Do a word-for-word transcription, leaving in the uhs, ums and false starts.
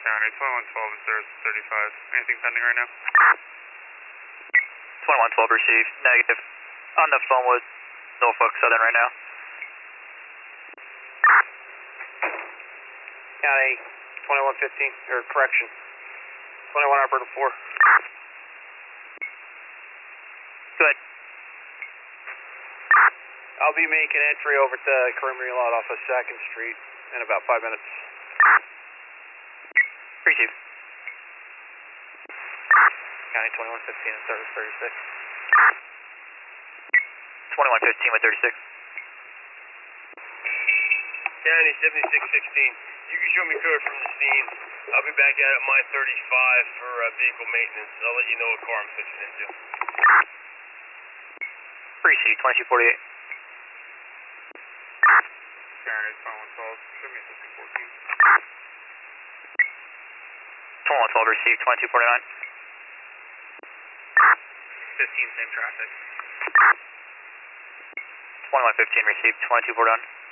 County, twenty-one twelve is zero thirty-five. Anything pending right now? twenty-one twelve received. Negative. On the phone with Norfolk Southern right now. County, twenty-one fifteen, or correction, twenty-one operator four. Go ahead. I'll be making entry over to Perimeter Lot off of second Street in about five minutes. Receive. County, twenty-one fifteen and service thirty-six. twenty-one fifteen with thirty-six. County, seventy-six sixteen. You can show me code from the scene. I'll be back out at my thirty-five for uh, vehicle maintenance. I'll let you know what car I'm fixing into. Receive, twenty-two forty-eight. County, twenty-one twelve, show me fifteen fourteen. twenty-one twelve received, twenty-two forty-nine. fifteen, same traffic. twenty-one fifteen received, twenty-two forty-one.